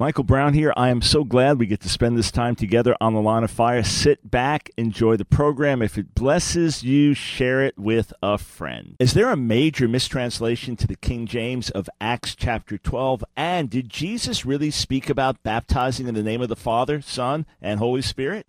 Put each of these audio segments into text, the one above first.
Michael Brown here. I am so glad we get to spend this time together on the Line of Fire. Sit back, enjoy the program. If it blesses you, share it with a friend. Is there a major mistranslation to the King James of Acts chapter 12? And did Jesus really speak about baptizing in the name of the Father, Son, and Holy Spirit?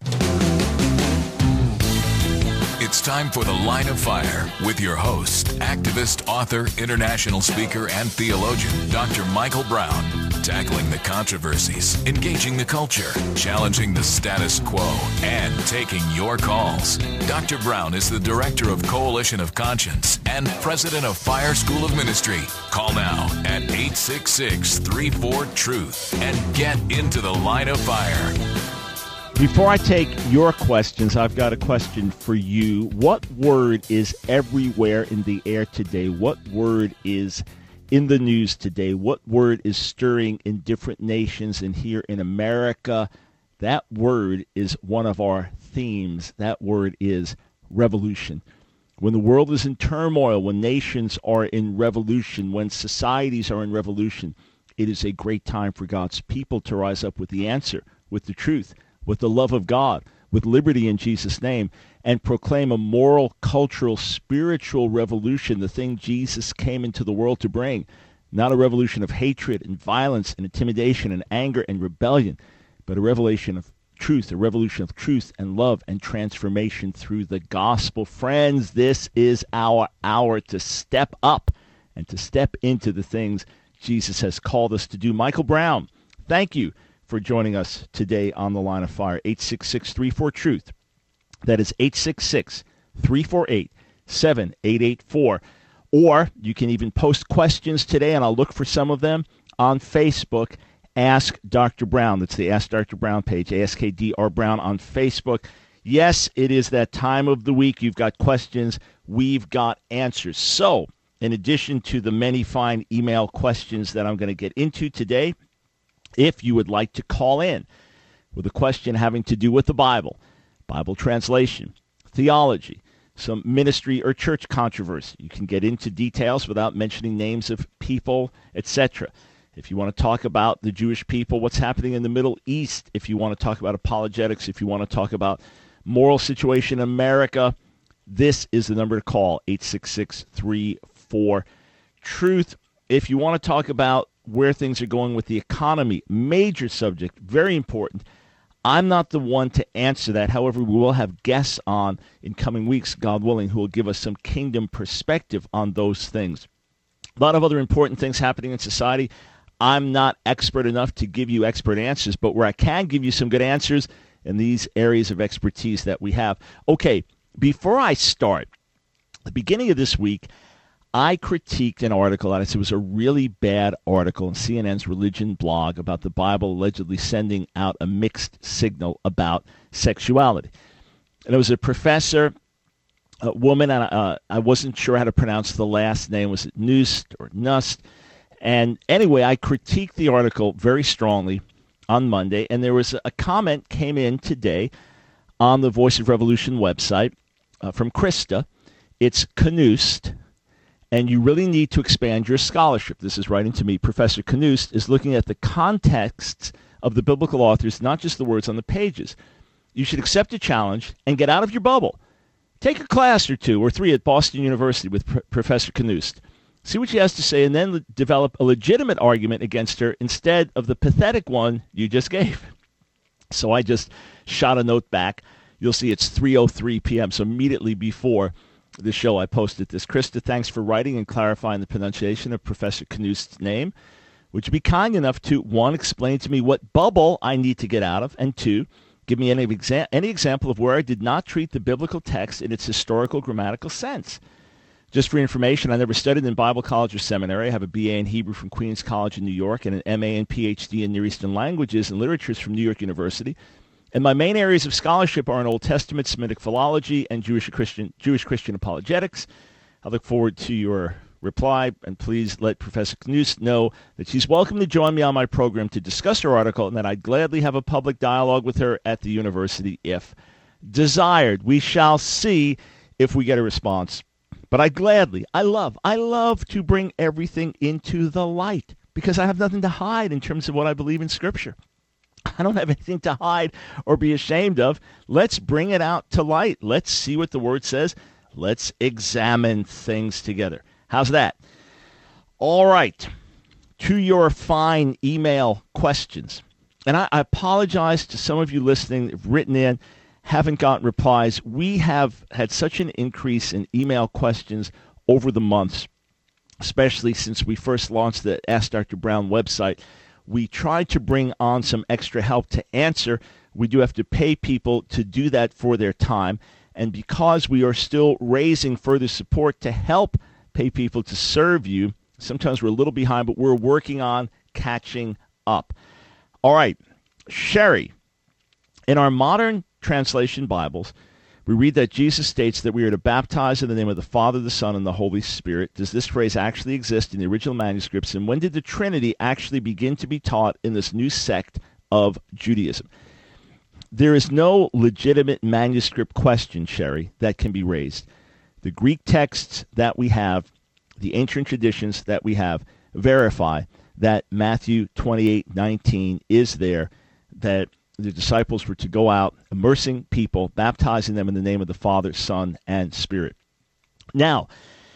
It's time for the Line of Fire with your host, activist, author, international speaker, and theologian, Dr. Michael Brown. Tackling the controversies, engaging the culture, challenging the status quo, and taking your calls. Dr. Brown is the director of Coalition of Conscience and president of Fire School of Ministry. Call now at 866-34-TRUTH and get into the Line of Fire. Before I take your questions, I've got a question for you. What word is everywhere in the air today? What word is in the news today? What word is stirring in different nations and here in America? That word is one of our themes. That word is revolution. When the world is in turmoil, when nations are in revolution, when societies are in revolution, it is a great time for God's people to rise up with the answer, with the truth, with the love of God, with liberty in Jesus' name, and proclaim a moral, cultural, spiritual revolution, the thing Jesus came into the world to bring. Not a revolution of hatred and violence and intimidation and anger and rebellion, but a revelation of truth, a revolution of truth and love and transformation through the gospel. Friends, this is our hour to step up and to step into the things Jesus has called us to do. Michael Brown, thank you for joining us today on the Line of Fire. 866-34-TRUTH. That is 866-348-7884. Or you can even post questions today, and I'll look for some of them on Facebook. Ask Dr. Brown. That's the Ask Dr. Brown page, AskDR Brown on Facebook. Yes, it is that time of the week. You've got questions. We've got answers. So, in addition to the many fine email questions that I'm going to get into today, if you would like to call in with a question having to do with the Bible, Bible translation, theology, some ministry or church controversy, you can get into details without mentioning names of people, etc. If you want to talk about the Jewish people, what's happening in the Middle East, if you want to talk about apologetics, if you want to talk about moral situation in America, this is the number to call, 866-34-TRUTH. If you want to talk about where things are going with the economy, major subject, very important. I'm not the one to answer that. However, we will have guests on in coming weeks, God willing, who will give us some kingdom perspective on those things. A lot of other important things happening in society. I'm not expert enough to give you expert answers, but where I can give you some good answers in these areas of expertise that we have. Okay, before I start, the beginning of this week, I critiqued an article, and it was a really bad article in CNN's religion blog about the Bible allegedly sending out a mixed signal about sexuality. And it was a professor, a woman, and I wasn't sure how to pronounce the last name. Was it Nust or Nust? And anyway, I critiqued the article very strongly on Monday, and there was a comment came in today on the Voice of Revolution website from Krista. It's Knust. And you really need to expand your scholarship. This is writing to me. Professor Knust is looking at the contexts of the biblical authors, not just the words on the pages. You should accept a challenge and get out of your bubble. Take a class or two or three at Boston University with Professor Knust. See what she has to say and then develop a legitimate argument against her instead of the pathetic one you just gave. So I just shot a note back. You'll see it's 3:03 p.m., so immediately before the show, I posted this. Krista, thanks for writing and clarifying the pronunciation of Professor Knust's name. Would you be kind enough to, 1, explain to me what bubble I need to get out of, and 2, give me any example of where I did not treat the biblical text in its historical grammatical sense? Just for information, I never studied in Bible college or seminary. I have a BA in Hebrew from Queens College in New York and an MA and PhD in Near Eastern Languages and Literatures from New York University. And my main areas of scholarship are in Old Testament, Semitic philology, and Jewish Christian apologetics. I look forward to your reply, and please let Professor Knust know that she's welcome to join me on my program to discuss her article, and that I'd gladly have a public dialogue with her at the university if desired. We shall see if we get a response. But I love to bring everything into the light. because I have nothing to hide in terms of what I believe in Scripture. I don't have anything to hide or be ashamed of. Let's bring it out to light. Let's see what the Word says. Let's examine things together. How's that? All right. To your fine email questions. And I apologize to some of you listening that have written in, haven't gotten replies. We have had such an increase in email questions over the months, especially since we first launched the Ask Dr. Brown website. We tried to bring on some extra help to answer. We do have to pay people to do that for their time. And because we are still raising further support to help pay people to serve you, sometimes we're a little behind, but we're working on catching up. All right, Sherry, in our modern translation Bibles, we read that Jesus states that we are to baptize in the name of the Father, the Son, and the Holy Spirit. Does this phrase actually exist in the original manuscripts? And when did the Trinity actually begin to be taught in this new sect of Judaism? There is no legitimate manuscript question, Sherry, that can be raised. The Greek texts that we have, the ancient traditions that we have, verify that Matthew 28:19 is there, that the disciples were to go out, immersing people, baptizing them in the name of the Father, Son, and Spirit. Now,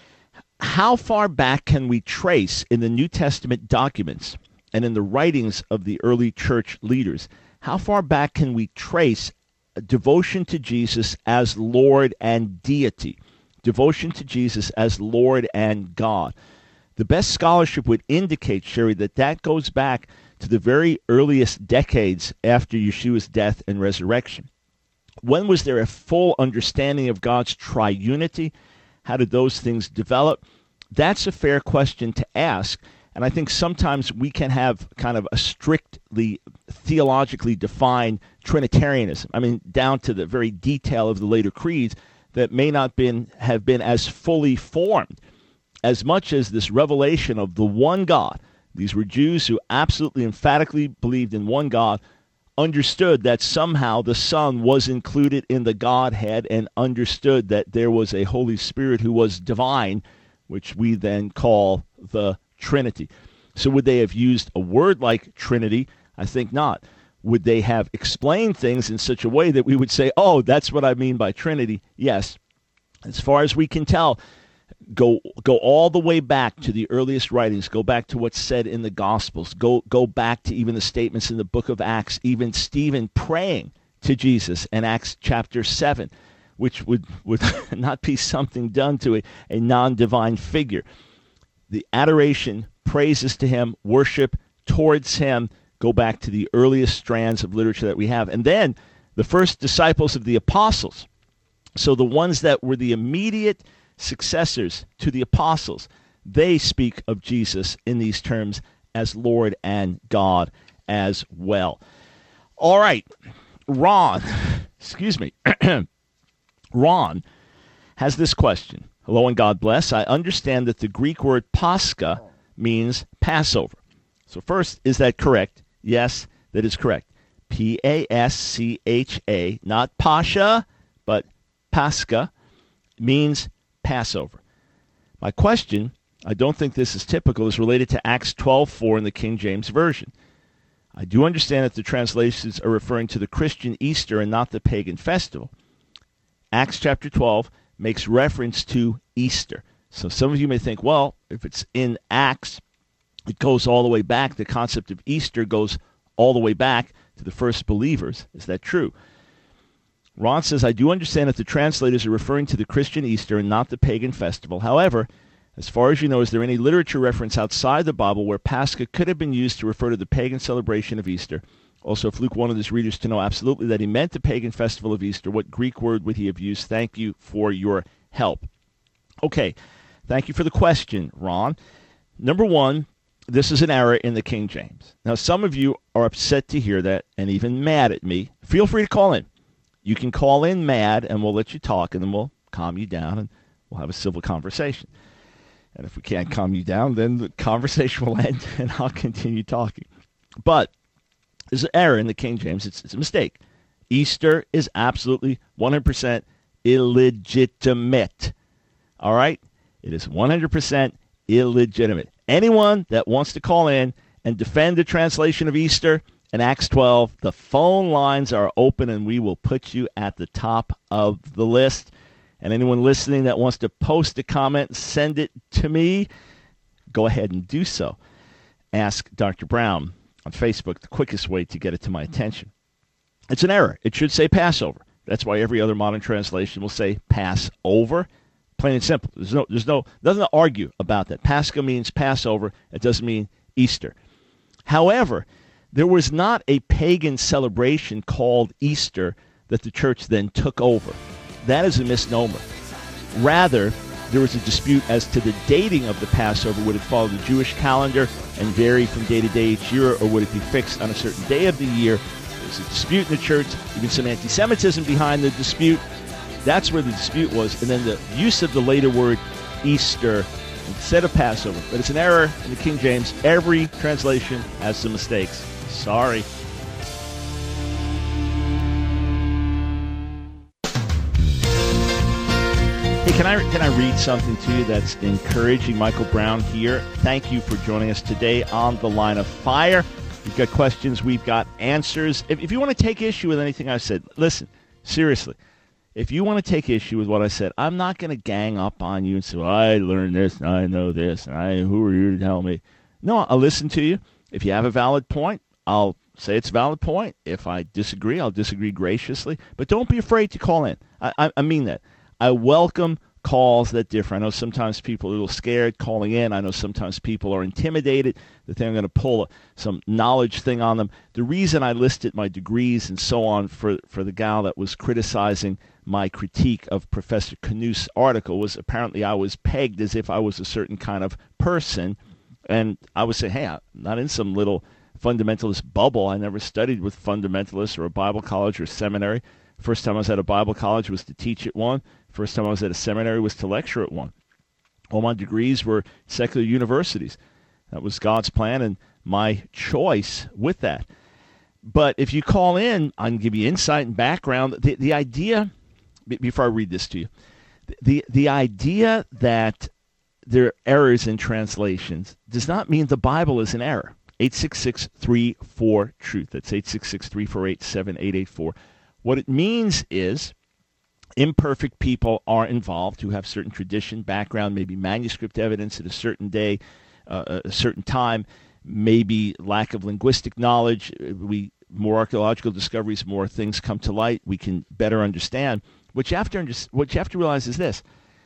how far back can we trace in the New Testament documents and in the writings of the early church leaders, how far back can we trace devotion to Jesus as Lord and deity, devotion to Jesus as Lord and God? The best scholarship would indicate, Sherry, that goes back to the very earliest decades after Yeshua's death and resurrection. When was there a full understanding of God's triunity? How did those things develop? That's a fair question to ask, and I think sometimes we can have kind of a strictly theologically defined Trinitarianism. I mean, down to the very detail of the later creeds that may not have been as fully formed as much as this revelation of the one God. These were Jews who absolutely emphatically believed in one God, understood that somehow the Son was included in the Godhead, and understood that there was a Holy Spirit who was divine, which we then call the Trinity. So would they have used a word like Trinity? I think not. Would they have explained things in such a way that we would say, oh, that's what I mean by Trinity? Yes. As far as we can tell, go all the way back to the earliest writings. Go back to what's said in the Gospels. Go back to even the statements in the book of Acts, even Stephen praying to Jesus in Acts chapter 7, which would not be something done to a non-divine figure. The adoration, praises to him, worship towards him, go back to the earliest strands of literature that we have. And then the first disciples of the apostles, so the ones that were the immediate successors to the apostles, they speak of Jesus in these terms as Lord and God as well. All right, Ron, Ron has this question. Hello and God bless. I understand that the Greek word Pascha means Passover. So first, is that correct? Yes, that is correct. Pascha, not Pasha, but Pascha, means Passover. My question, I don't think this is typical, is related to Acts 12:4 in the King James Version. I do understand that the translations are referring to the Christian Easter and not the pagan festival. Acts chapter 12 makes reference to Easter. So some of you may think, well, if it's in Acts, it goes all the way back. The concept of Easter goes all the way back to the first believers. Is that true? Ron says, I do understand that the translators are referring to the Christian Easter and not the pagan festival. However, as far as you know, is there any literature reference outside the Bible where Pascha could have been used to refer to the pagan celebration of Easter? Also, if Luke wanted his readers to know absolutely that he meant the pagan festival of Easter, what Greek word would he have used? Thank you for your help. Okay, thank you for the question, Ron. Number one, this is an error in the King James. Now, some of you are upset to hear that and even mad at me. Feel free to call in. You can call in mad, and we'll let you talk, and then we'll calm you down, and we'll have a civil conversation. And if we can't calm you down, then the conversation will end, and I'll continue talking. But there's an error in the King James. It's a mistake. Easter is absolutely 100% illegitimate. All right? It is 100% illegitimate. Anyone that wants to call in and defend the translation of Easter in Acts 12, the phone lines are open, and we will put you at the top of the list. And anyone listening that wants to post a comment, send it to me, go ahead and do so. Ask Dr. Brown on Facebook, the quickest way to get it to my attention. It's an error. It should say Passover. That's why every other modern translation will say Passover. Plain and simple. Doesn't argue about that. Pascha means Passover. It doesn't mean Easter. However, there was not a pagan celebration called Easter that the church then took over. That is a misnomer. Rather, there was a dispute as to the dating of the Passover. Would it follow the Jewish calendar and vary from day to day each year, or would it be fixed on a certain day of the year? There's a dispute in the church, even some anti-Semitism behind the dispute. That's where the dispute was. And then the use of the later word Easter instead of Passover. But it's an error in the King James. Every translation has some mistakes. Sorry. Hey, can I read something to you that's encouraging? Michael Brown here. Thank you for joining us today on The Line of Fire. We've got questions. We've got answers. If you want to take issue with anything I've said, listen, seriously. If you want to take issue with what I said, I'm not going to gang up on you and say, well, I learned this and I know this and who are you to tell me? No, I'll listen to you. If you have a valid point, I'll say it's a valid point. If I disagree, I'll disagree graciously. But don't be afraid to call in. I mean that. I welcome calls that differ. I know sometimes people are a little scared calling in. I know sometimes people are intimidated that they're going to pull some knowledge thing on them. The reason I listed my degrees and so on for the gal that was criticizing my critique of Professor Knuth's article was apparently I was pegged as if I was a certain kind of person. And I would say, hey, I'm not in some little fundamentalist bubble. I never studied with fundamentalists or a Bible college or seminary. First time I was at a Bible college was to teach at one. First time I was at a seminary was to lecture at one. All my degrees were secular universities. That was God's plan and my choice with that. But if you call in, I can give you insight and background. The idea, before I read this to you, the idea that there are errors in translations does not mean the Bible is in error. 866-34-TRUTH. That's 866-348-7884. What it means is imperfect people are involved who have certain tradition, background, maybe manuscript evidence at a certain day, a certain time, maybe lack of linguistic knowledge. More archaeological discoveries, more things come to light. We can better understand. What you have to realize is this.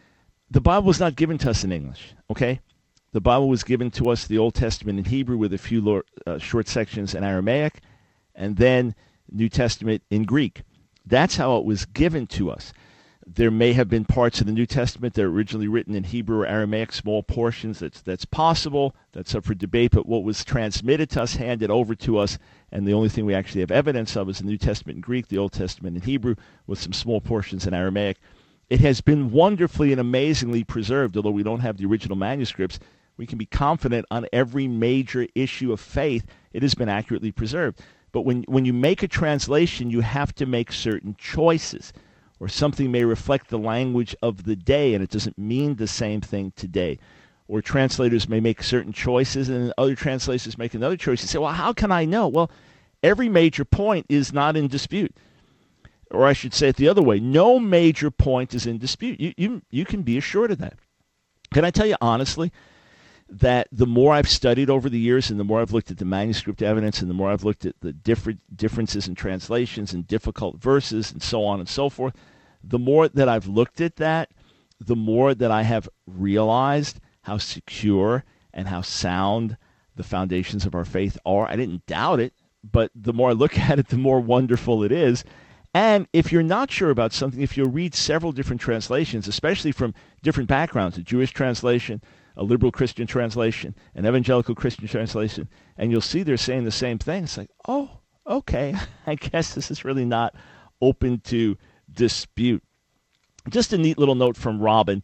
The Bible was not given to us in English, okay? The Bible was given to us, the Old Testament in Hebrew with a few short sections in Aramaic, and then New Testament in Greek. That's how it was given to us. There may have been parts of the New Testament that were originally written in Hebrew or Aramaic, small portions. That's possible. That's up for debate. But what was transmitted to us, handed over to us, and the only thing we actually have evidence of is the New Testament in Greek, the Old Testament in Hebrew, with some small portions in Aramaic. It has been wonderfully and amazingly preserved. Although we don't have the original manuscripts, we can be confident on every major issue of faith. It has been accurately preserved. But when you make a translation, you have to make certain choices, or something may reflect the language of the day, and it doesn't mean the same thing today. Or translators may make certain choices, and other translators make another choice. You say, well, how can I know? Well, every major point is not in dispute. Or I should say it the other way. No major point is in dispute. You can be assured of that. Can I tell you honestly that the more I've studied over the years and the more I've looked at the manuscript evidence and the more I've looked at the differences in translations and difficult verses and so on and so forth, the more that I've looked at that, the more that I have realized how secure and how sound the foundations of our faith are. I didn't doubt it, but the more I look at it, the more wonderful it is. And if you're not sure about something, if you read several different translations, especially from different backgrounds, a Jewish translation, a liberal Christian translation, an evangelical Christian translation, and you'll see they're saying the same thing. It's like, oh, okay, I guess this is really not open to dispute. Just a neat little note from Robin.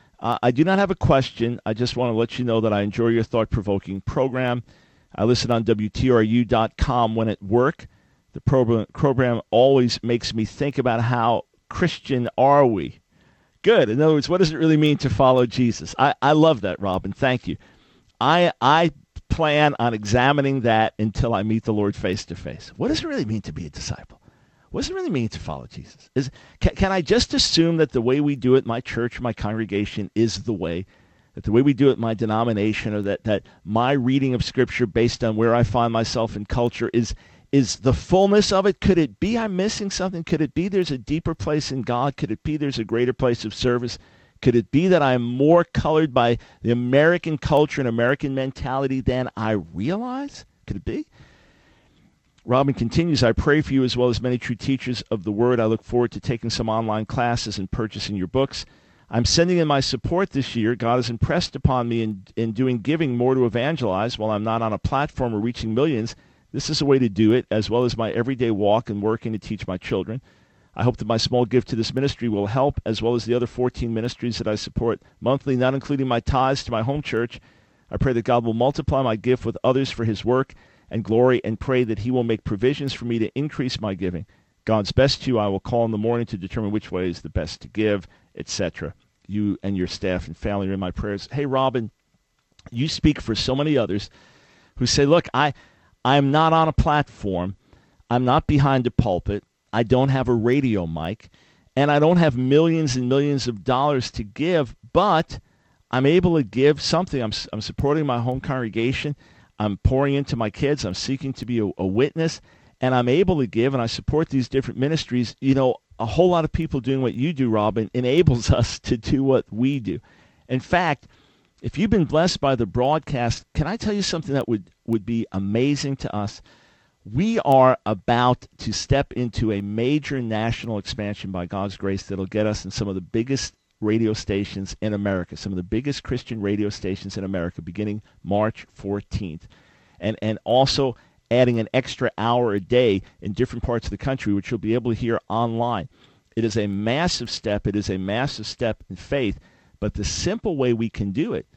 I do not have a question. I just want to let you know that I enjoy your thought-provoking program. I listen on WTRU.com when at work. The program always makes me think about how Christian are we. Good. In other words, what does it really mean to follow Jesus? I love that, Robin. Thank you. I plan on examining that until I meet the Lord face to face. What does it really mean to be a disciple? What does it really mean to follow Jesus? Can I just assume that the way we do it in my church, my congregation, is the way, that the way we do it in my denomination, or that my reading of Scripture based on where I find myself in culture is the fullness of it? Could it be I'm missing something? Could it be there's a deeper place in God? Could it be there's a greater place of service? Could it be that I'm more colored by the American culture and American mentality than I realize? Could it be? Robin continues, I pray for you as well as many true teachers of the Word. I look forward to taking some online classes and purchasing your books. I'm sending in my support this year. God has impressed upon me in doing giving more to evangelize. While I'm not on a platform or reaching millions, this is a way to do it, as well as my everyday walk and working to teach my children. I hope that my small gift to this ministry will help, as well as the other 14 ministries that I support monthly, not including my tithes to my home church. I pray that God will multiply my gift with others for his work and glory, and pray that he will make provisions for me to increase my giving. God's best to you. I will call in the morning to determine which way is the best to give, etc. You and your staff and family are in my prayers. Hey, Robin, you speak for so many others who say, look, I'm not on a platform. I'm not behind a pulpit. I don't have a radio mic, and I don't have millions and millions of dollars to give, but I'm able to give something. I'm supporting my home congregation. I'm pouring into my kids. I'm seeking to be a witness, and I'm able to give, and I support these different ministries. You know, a whole lot of people doing what you do, Robin, enables us to do what we do. In fact, if you've been blessed by the broadcast, can I tell you something that would be amazing to us? We are about to step into a major national expansion by God's grace that'll get us in some of the biggest radio stations in America, some of the biggest Christian radio stations in America, beginning March 14th. And also adding an extra hour a day in different parts of the country, which you'll be able to hear online. It is a massive step. It is a massive step in faith. But the simple way we can do it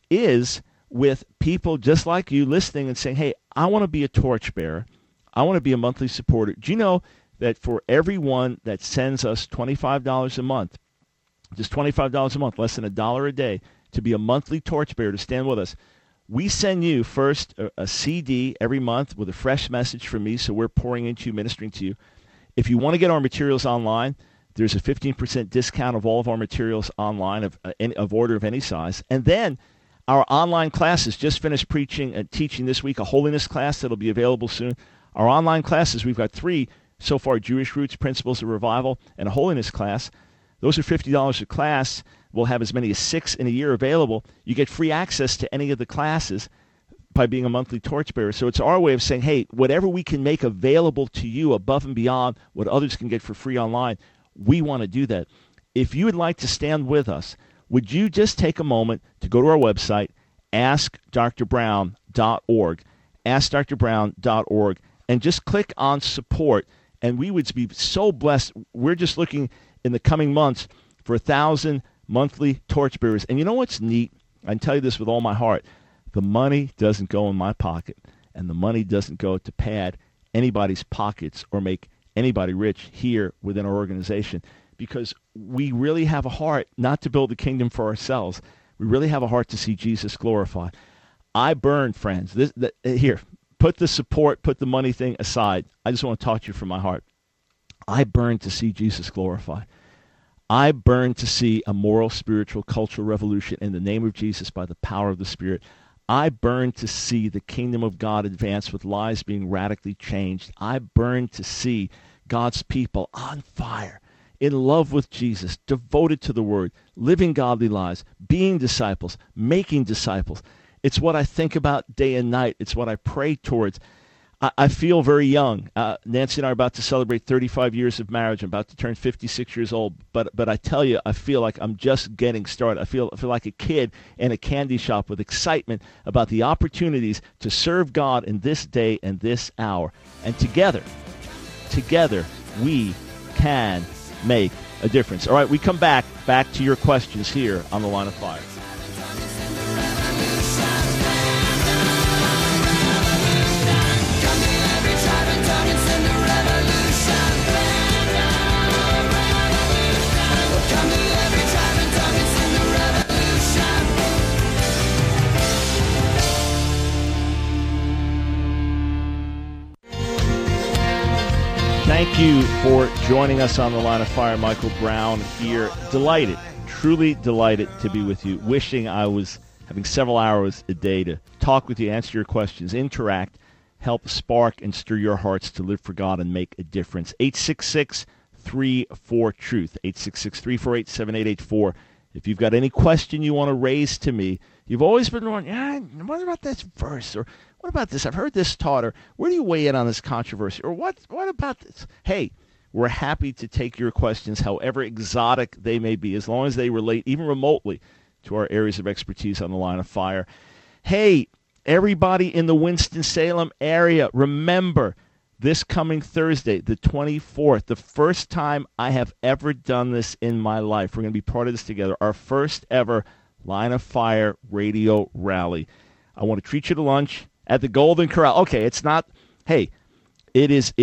is with people just like you listening and saying, hey, I want to be a torchbearer. I want to be a monthly supporter. Do you know that for everyone that sends us $25 a month, just $25 a month, less than $1 a day, to be a monthly torchbearer, to stand with us, we send you first a CD every month with a fresh message from me, so we're pouring into you, ministering to you. If you want to get our materials online, there's a 15% discount of all of our materials online of order of any size. And then our online classes, just finished preaching and teaching this week, a holiness class that'll be available soon. Our online classes, we've got 3 so far: Jewish Roots, Principles of Revival, and a holiness class. Those are $50 a class. We'll have as many as 6 in a year available. You get free access to any of the classes by being a monthly torchbearer. So it's our way of saying, hey, whatever we can make available to you above and beyond what others can get for free online, we want to do that. If you would like to stand with us, would you just take a moment to go to our website, askdrbrown.org, askdrbrown.org, and just click on support, and we would be so blessed. We're just looking in the coming months for 1,000 monthly torchbearers. And you know what's neat? I can tell you this with all my heart. The money doesn't go in my pocket, and the money doesn't go to pad anybody's pockets or make anybody rich here within our organization, because we really have a heart not to build the kingdom for ourselves. We really have a heart to see Jesus glorified. I burn, friends. Here, put the support, put the money thing aside. I just want to talk to you from my heart. I burn to see Jesus glorified. I burn to see a moral, spiritual, cultural revolution in the name of Jesus by the power of the Spirit. I burn to see the kingdom of God advance with lives being radically changed. I burn to see God's people on fire, in love with Jesus, devoted to the Word, living godly lives, being disciples, making disciples. It's what I think about day and night. It's what I pray towards. I feel very young. Nancy and I are about to celebrate 35 years of marriage. I'm about to turn 56 years old. But I tell you, I feel like I'm just getting started. I feel like a kid in a candy shop with excitement about the opportunities to serve God in this day and this hour. And together, we can make a difference. All right, we come back to your questions here on The Line of Fire. Thank you for joining us on The Line of Fire. Michael Brown here. Delighted, truly delighted to be with you. Wishing I was having several hours a day to talk with you, answer your questions, interact, help spark and stir your hearts to live for God and make a difference. 866-34-TRUTH, 866-348-7884. If you've got any question you want to raise to me, you've always been wondering, what about this verse? Or what about this? I've heard this taught. Or where do you weigh in on this controversy? Or what about this? Hey, we're happy to take your questions, however exotic they may be, as long as they relate even remotely to our areas of expertise on The Line of Fire. Hey, everybody in the Winston-Salem area, remember, this coming Thursday, the 24th, the first time I have ever done this in my life. We're going to be part of this together. Our first ever Line of Fire radio rally. I want to treat you to lunch at the Golden Corral. Okay, it's not, hey, it is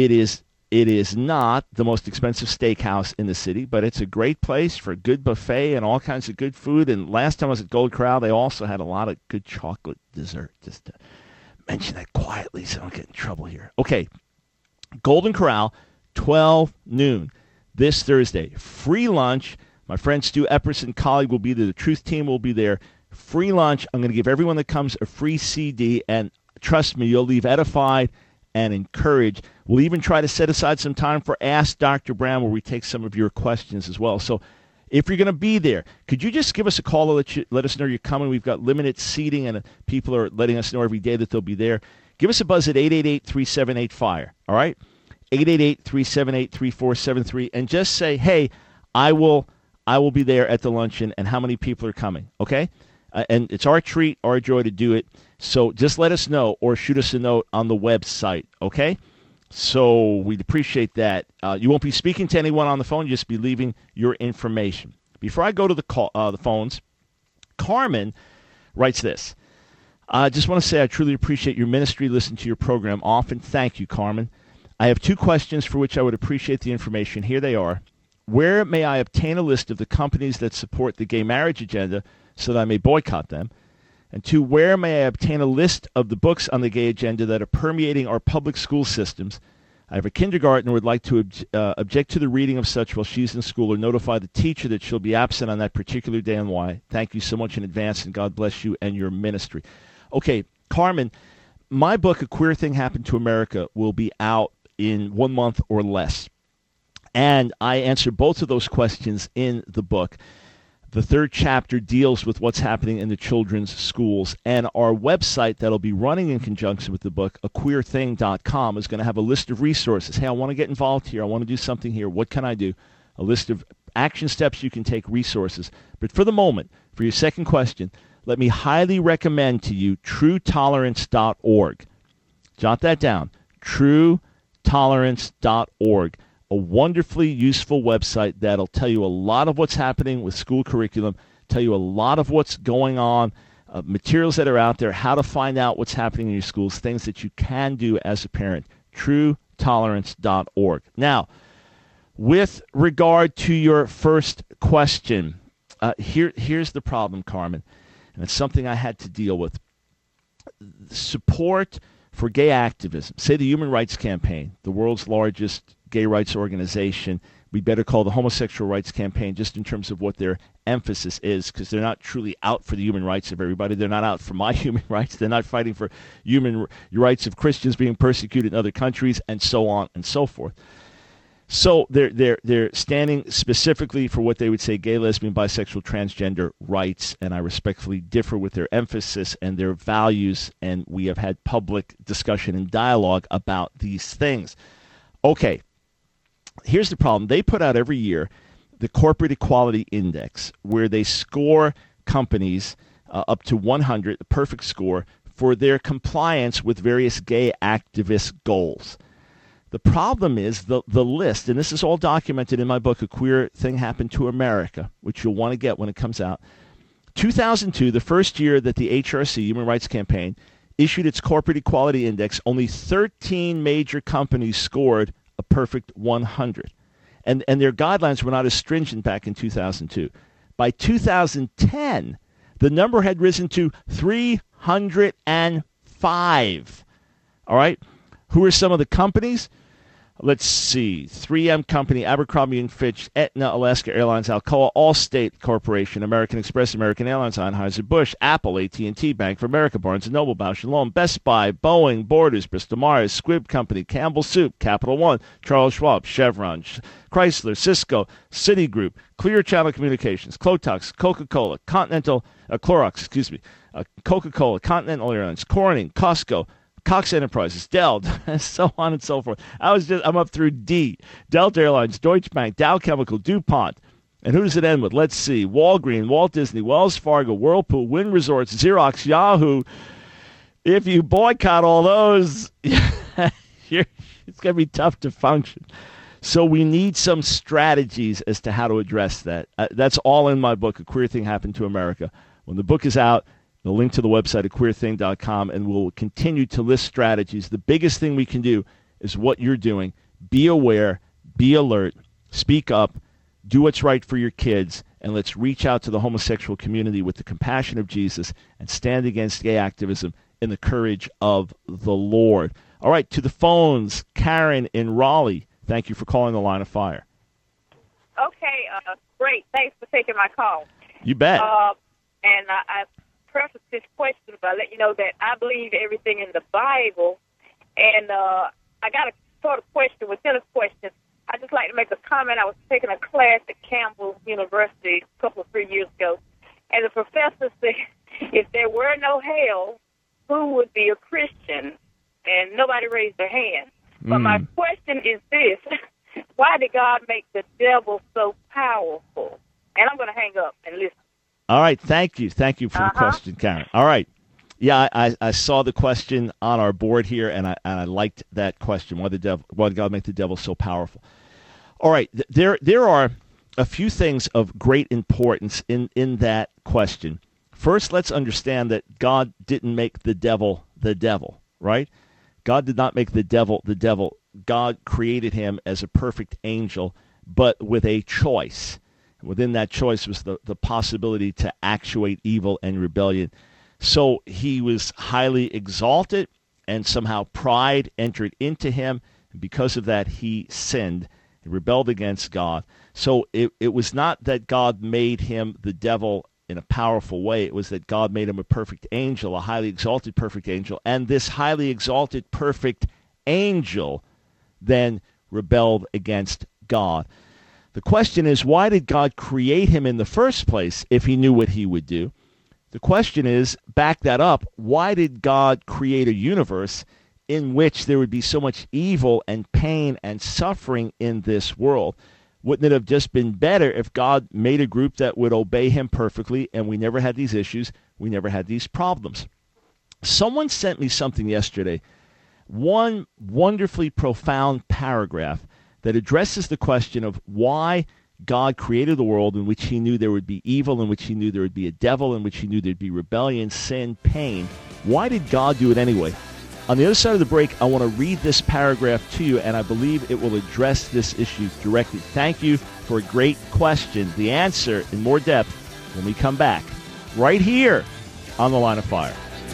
not the most expensive steakhouse in the city, but it's a great place for a good buffet and all kinds of good food. And last time I was at Golden Corral, they also had a lot of good chocolate dessert. Just to mention that quietly so I don't get in trouble here. Okay. Golden Corral, 12 noon this Thursday. Free lunch. My friend Stu Epperson, colleague, will be there. The Truth team will be there. Free lunch. I'm going to give everyone that comes a free CD, and trust me, you'll leave edified and encouraged. We'll even try to set aside some time for Ask Dr. Brown, where we take some of your questions as well. So if you're going to be there, could you just give us a call to let us know you're coming? We've got limited seating, and people are letting us know every day that they'll be there. Give us a buzz at 888-378-FIRE, all right? 888-378-3473, and just say, hey, I will be there at the luncheon, and how many people are coming, okay? And it's our treat, our joy to do it. So just let us know or shoot us a note on the website, okay? So we'd appreciate that. You won't be speaking to anyone on the phone. You'll just be leaving your information. Before I go to the phones, Carmen writes this. I just want to say I truly appreciate your ministry. Listen to your program often. Thank you, Carmen. I have two questions for which I would appreciate the information. Here they are. Where may I obtain a list of the companies that support the gay marriage agenda so that I may boycott them? And two, where may I obtain a list of the books on the gay agenda that are permeating our public school systems? I have a kindergartner who would like to object to the reading of such while she's in school, or notify the teacher that she'll be absent on that particular day and why. Thank you so much in advance, and God bless you and your ministry. Okay, Carmen, my book, A Queer Thing Happened to America, will be out in 1 month or less. And I answer both of those questions in the book. The third chapter deals with what's happening in the children's schools. And our website that'll be running in conjunction with the book, aqueerthing.com, is going to have a list of resources. Hey, I want to get involved here. I want to do something here. What can I do? A list of action steps you can take, resources. But for the moment, for your second question, let me highly recommend to you truetolerance.org. Jot that down, truetolerance.org, a wonderfully useful website that'll tell you a lot of what's happening with school curriculum, tell you a lot of what's going on, materials that are out there, how to find out what's happening in your schools, things that you can do as a parent, truetolerance.org. Now, with regard to your first question, here's the problem, Carmen. And it's something I had to deal with. Support for gay activism, say the Human Rights Campaign, the world's largest gay rights organization. We better call the Homosexual Rights Campaign, just in terms of what their emphasis is, because they're not truly out for the human rights of everybody. They're not out for my human rights. They're not fighting for human rights of Christians being persecuted in other countries, and so on and so forth. So they're standing specifically for what they would say gay, lesbian, bisexual, transgender rights, and I respectfully differ with their emphasis and their values, and we have had public discussion and dialogue about these things. Okay, here's the problem. They put out every year the Corporate Equality Index, where they score companies up to 100, the perfect score, for their compliance with various gay activist goals. The problem is the list, and this is all documented in my book, A Queer Thing Happened to America, which you'll want to get when it comes out. 2002, the first year that the HRC, Human Rights Campaign, issued its Corporate Equality Index, only 13 major companies scored a perfect 100. And their guidelines were not as stringent back in 2002. By 2010, the number had risen to 305. All right? Who are some of the companies? Let's see. 3M Company, Abercrombie & Fitch, Aetna, Alaska Airlines, Alcoa, Allstate Corporation, American Express, American Airlines, Anheuser-Busch, Apple, AT&T, Bank of America, Barnes & Noble, Bausch & Lomb, Best Buy, Boeing, Borders, Bristol-Myers, Squibb Company, Campbell Soup, Capital One, Charles Schwab, Chevron, Chrysler, Cisco, Citigroup, Clear Channel Communications, Clorox, Coca-Cola, Coca-Cola, Continental Airlines, Corning, Costco, Cox Enterprises, Dell, so on and so forth. I'm up through D. Delta Airlines, Deutsche Bank, Dow Chemical, DuPont. And who does it end with? Let's see. Walgreens, Walt Disney, Wells Fargo, Whirlpool, Wynn Resorts, Xerox, Yahoo. If you boycott all those, it's going to be tough to function. So we need some strategies as to how to address that. That's all in my book, A Queer Thing Happened to America. When the book is out, the link to the website at queerthing.com, and we'll continue to list strategies. The biggest thing we can do is what you're doing. Be aware, be alert, speak up, do what's right for your kids, and let's reach out to the homosexual community with the compassion of Jesus and stand against gay activism in the courage of the Lord. All right, to the phones, Karen in Raleigh. Thank you for calling the Line of Fire. Okay, great. Thanks for taking my call. You bet. And I preface this question by letting you know that I believe everything in the Bible. And I got a sort of question within a question. I'd just like to make a comment. I was taking a class at Campbell University a couple of 3 years ago, and the professor said, if there were no hell, who would be a Christian? And nobody raised their hand. But my question is this. Why did God make the devil so powerful? And I'm going to hang up and listen. All right, thank you. Thank you for the question, Karen. All right. Yeah, I saw the question on our board here, and I liked that question. Why did God make the devil so powerful? All right, there are a few things of great importance in that question. First, let's understand that God didn't make the devil, right? God did not make the devil. God created him as a perfect angel, but with a choice. Within that choice was the possibility to actuate evil and rebellion. So he was highly exalted, and somehow pride entered into him. And because of that, he sinned and rebelled against God. So it was not that God made him the devil in a powerful way. It was that God made him a perfect angel, a highly exalted perfect angel. And this highly exalted perfect angel then rebelled against God. The question is, why did God create him in the first place if he knew what he would do? The question is, back that up, why did God create a universe in which there would be so much evil and pain and suffering in this world? Wouldn't it have just been better if God made a group that would obey him perfectly, and we never had these issues, we never had these problems? Someone sent me something yesterday, one wonderfully profound paragraph that addresses the question of why God created the world in which he knew there would be evil, in which he knew there would be a devil, in which he knew there'd be rebellion, sin, pain. Why did God do it anyway? On the other side of the break, I want to read this paragraph to you, and I believe it will address this issue directly. Thank you for a great question. The answer in more depth when we come back, right here on The Line of Fire.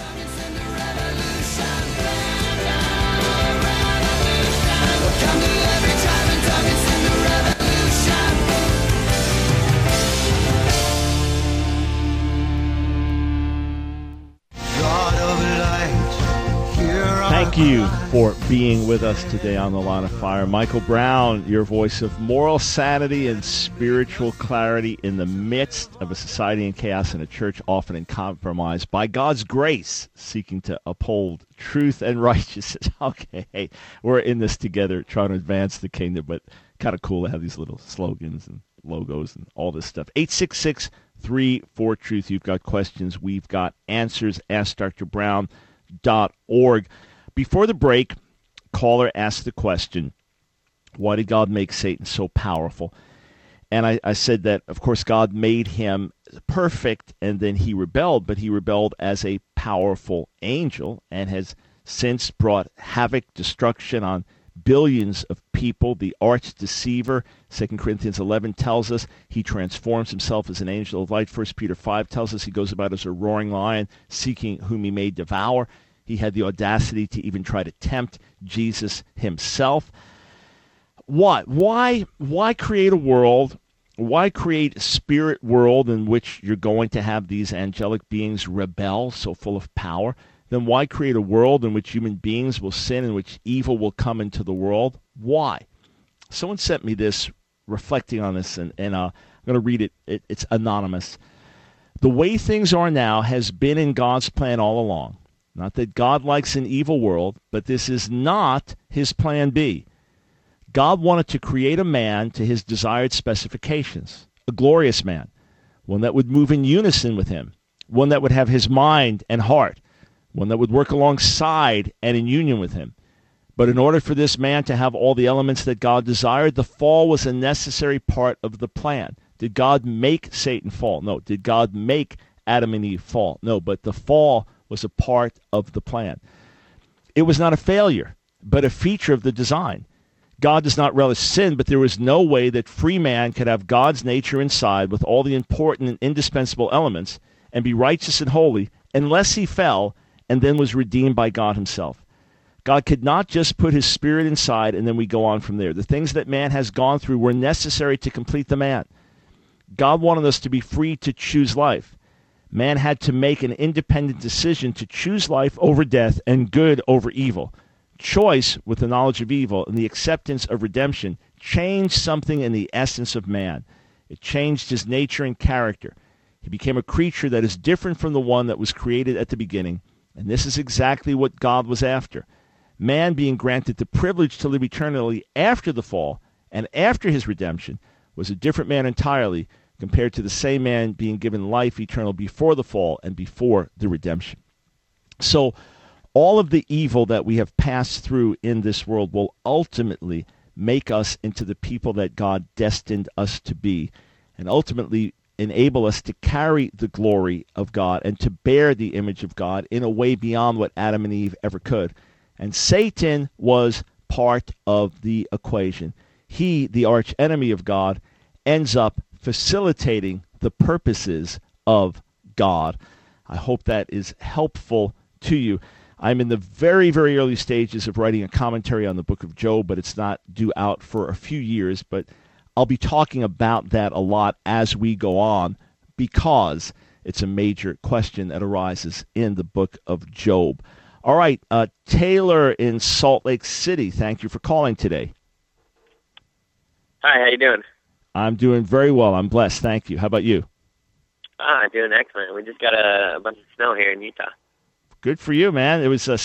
Thank you for being with us today on The Line of Fire. Michael Brown, your voice of moral sanity and spiritual clarity in the midst of a society in chaos and a church often in compromise. By God's grace, seeking to uphold truth and righteousness. Okay, hey, we're in this together trying to advance the kingdom, but kind of cool to have these little slogans and logos and all this stuff. 866-34-TRUTH. You've got questions. We've got answers. AskDrBrown.org. Before the break, caller asked the question, why did God make Satan so powerful? And I said that, of course, God made him perfect, and then he rebelled, but he rebelled as a powerful angel and has since brought havoc, destruction on billions of people. The arch deceiver, 2 Corinthians 11 tells us he transforms himself as an angel of light. 1 Peter 5 tells us he goes about as a roaring lion, seeking whom he may devour. He had the audacity to even try to tempt Jesus himself. What? Why create a world? Why create a spirit world in which you're going to have these angelic beings rebel, so full of power? Then why create a world in which human beings will sin, in which evil will come into the world? Why? Someone sent me this, reflecting on this, and I'm going to read it. It's anonymous. The way things are now has been in God's plan all along. Not that God likes an evil world, but this is not his plan B. God wanted to create a man to his desired specifications, a glorious man, one that would move in unison with him, one that would have his mind and heart, one that would work alongside and in union with him. But in order for this man to have all the elements that God desired, the fall was a necessary part of the plan. Did God make Satan fall? No. Did God make Adam and Eve fall? No. But the fall was a part of the plan. It was not a failure, but a feature of the design. God does not relish sin, but there was no way that free man could have God's nature inside with all the important and indispensable elements and be righteous and holy unless he fell and then was redeemed by God himself. God could not just put his spirit inside and then we go on from there. The things that man has gone through were necessary to complete the man. God wanted us to be free to choose life. Man had to make an independent decision to choose life over death and good over evil. Choice, with the knowledge of evil and the acceptance of redemption, changed something in the essence of man. It changed his nature and character. He became a creature that is different from the one that was created at the beginning, and this is exactly what God was after. Man being granted the privilege to live eternally after the fall and after his redemption was a different man entirely compared to the same man being given life eternal before the fall and before the redemption. So all of the evil that we have passed through in this world will ultimately make us into the people that God destined us to be, and ultimately enable us to carry the glory of God and to bear the image of God in a way beyond what Adam and Eve ever could. And Satan was part of the equation. He, the arch enemy of God, ends up facilitating the purposes of God. I hope that is helpful to you. I'm in the very, very early stages of writing a commentary on the book of Job, but it's not due out for a few years. But I'll be talking about that a lot as we go on because it's a major question that arises in the book of Job. All right, Taylor in Salt Lake City, thank you for calling today. Hi, how you doing? I'm doing very well. I'm blessed. Thank you. How about you? Doing excellent. We just got a bunch of snow here in Utah. Good for you, man. It was high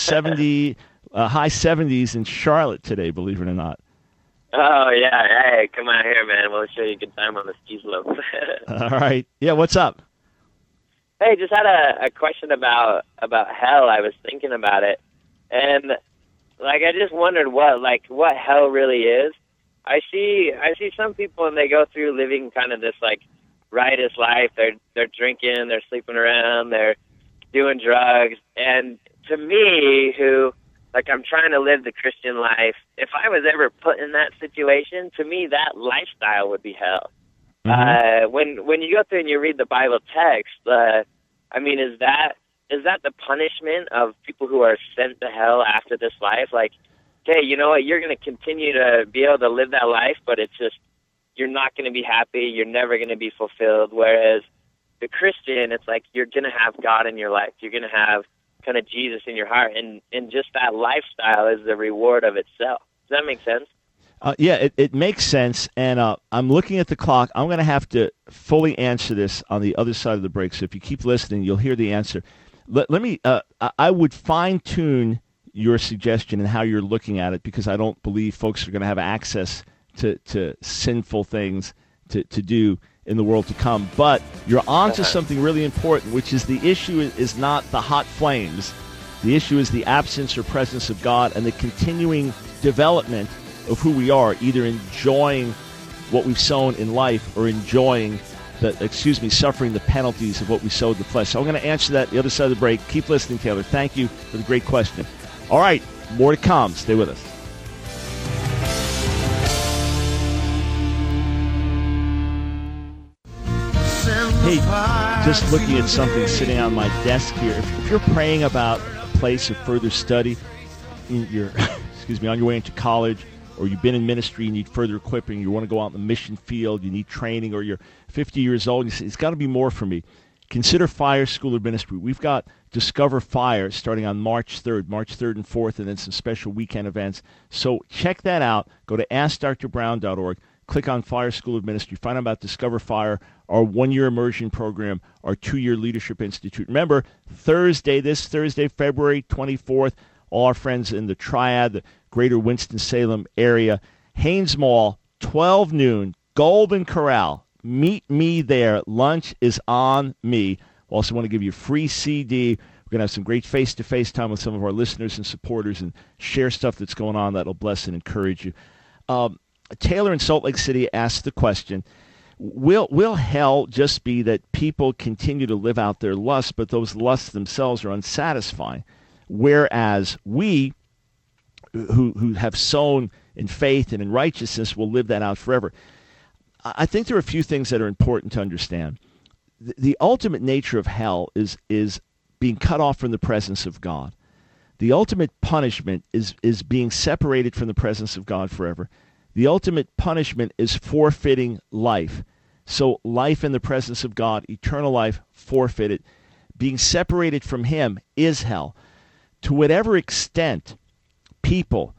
70s in Charlotte today, believe it or not. Oh, yeah. Hey, come out here, man. We'll show you a good time on the ski slope. All right. Yeah, what's up? Hey, just had a question about hell. I was thinking about it. And, I just wondered what hell really is. I see some people, and they go through living kind of this, riotous life. They're drinking, they're sleeping around, they're doing drugs. And to me, who, I'm trying to live the Christian life, if I was ever put in that situation, to me, that lifestyle would be hell. Mm-hmm. When you go through and you read the Bible text, is that the punishment of people who are sent to hell after this life? Okay, you know what, you're going to continue to be able to live that life, but it's just, you're not going to be happy, you're never going to be fulfilled, whereas the Christian, it's you're going to have God in your life, you're going to have kind of Jesus in your heart, and just that lifestyle is the reward of itself. Does that make sense? Yeah, it makes sense, and I'm looking at the clock. I'm going to have to fully answer this on the other side of the break, so if you keep listening, you'll hear the answer. Let me, I would fine-tune your suggestion and how you're looking at it, because I don't believe folks are going to have access to sinful things to do in the world to come. But you're on to something really important, which is the issue is not the hot flames. The issue is the absence or presence of God and the continuing development of who we are, either enjoying what we've sown in life or suffering the penalties of what we sowed in the flesh. So I'm going to answer that the other side of the break. Keep listening, Taylor. Thank you for the great question. All right, more to come. Stay with us. Hey, just looking at something sitting on my desk here. If you're praying about a place of further study in your, on your way into college, or you've been in ministry, you need further equipping, you want to go out in the mission field, you need training, or you're 50 years old, and you say, it's got to be more for me. Consider Fire School of Ministry. We've got Discover Fire starting on March 3rd and 4th, and then some special weekend events. So check that out. Go to AskDrBrown.org. Click on Fire School of Ministry. Find out about Discover Fire, our 1-year immersion program, our 2-year Leadership Institute. Remember, this Thursday, February 24th, all our friends in the Triad, the greater Winston-Salem area, Haynes Mall, 12 noon, Golden Corral. Meet me there. Lunch is on me. Also want to give you a free CD. We're going to have some great face-to-face time with some of our listeners and supporters and share stuff that's going on that'll bless and encourage you. Taylor in Salt Lake City asked the question, will hell just be that people continue to live out their lusts, but those lusts themselves are unsatisfying, whereas we who have sown in faith and in righteousness will live that out forever? I think there are a few things that are important to understand. The ultimate nature of hell is being cut off from the presence of God. The ultimate punishment is being separated from the presence of God forever. The ultimate punishment is forfeiting life. So life in the presence of God, eternal life, forfeited. Being separated from him is hell. To whatever extent people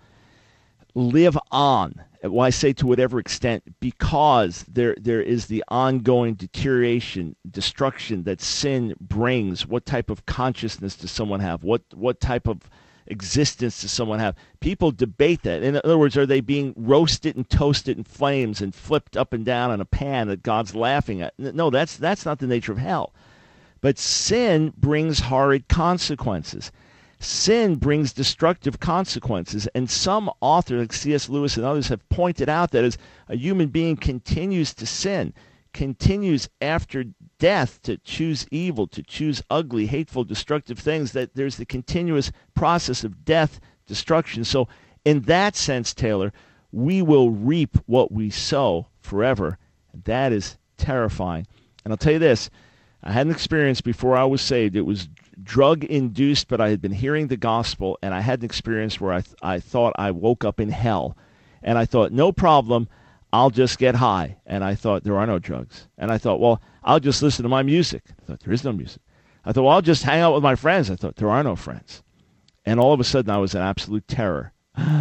live on, well, I say to whatever extent, because there is the ongoing deterioration, destruction that sin brings. What type of consciousness does someone have? What type of existence does someone have? People debate that. In other words, are they being roasted and toasted in flames and flipped up and down in a pan that God's laughing at? No, that's not the nature of hell. But sin brings horrid consequences. Sin brings destructive consequences, and some authors, like C.S. Lewis and others, have pointed out that as a human being continues to sin, continues after death to choose evil, to choose ugly, hateful, destructive things, that there's the continuous process of death, destruction. So in that sense, Taylor, we will reap what we sow forever. That is terrifying. And I'll tell you this, I had an experience before I was saved. It was drug-induced, but I had been hearing the gospel, and I had an experience where I thought I woke up in hell. And I thought, no problem, I'll just get high. And I thought, there are no drugs. And I thought, well, I'll just listen to my music. I thought, there is no music. I thought, well, I'll just hang out with my friends. I thought, there are no friends. And all of a sudden, I was in absolute terror.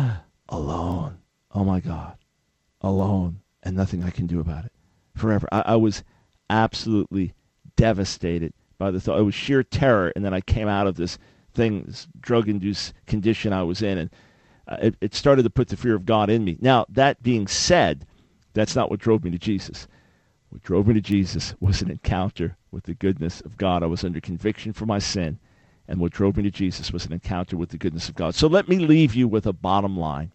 Alone. Oh, my God. Alone. And nothing I can do about it. Forever. I was absolutely devastated by the thought. It was sheer terror, and then I came out of this thing, this drug-induced condition I was in, and it started to put the fear of God in me. Now, that being said, that's not what drove me to Jesus. What drove me to Jesus was an encounter with the goodness of God. I was under conviction for my sin, and what drove me to Jesus was an encounter with the goodness of God. So let me leave you with a bottom line.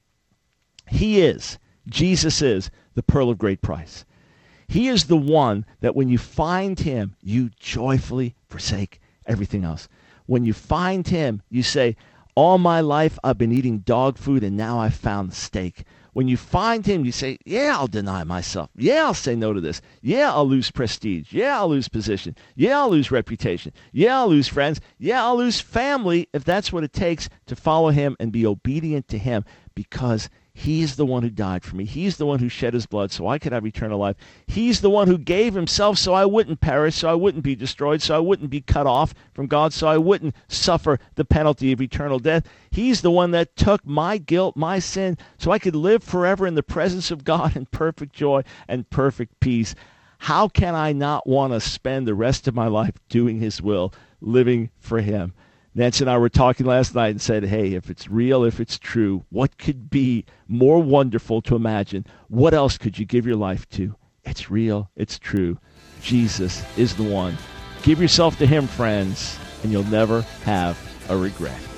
Jesus is the pearl of great price. He is the one that when you find him, you joyfully forsake everything else. When you find him, you say, all my life I've been eating dog food and now I've found steak. When you find him, you say, yeah, I'll deny myself. Yeah, I'll say no to this. Yeah, I'll lose prestige. Yeah, I'll lose position. Yeah, I'll lose reputation. Yeah, I'll lose friends. Yeah, I'll lose family if that's what it takes to follow him and be obedient to him, because he's the one who died for me. He's the one who shed his blood so I could have eternal life. He's the one who gave himself so I wouldn't perish, so I wouldn't be destroyed, so I wouldn't be cut off from God, so I wouldn't suffer the penalty of eternal death. He's the one that took my guilt, my sin, so I could live forever in the presence of God in perfect joy and perfect peace. How can I not want to spend the rest of my life doing his will, living for him? Nancy and I were talking last night and said, hey, if it's real, if it's true, what could be more wonderful to imagine? What else could you give your life to? It's real. It's true. Jesus is the one. Give yourself to him, friends, and you'll never have a regret.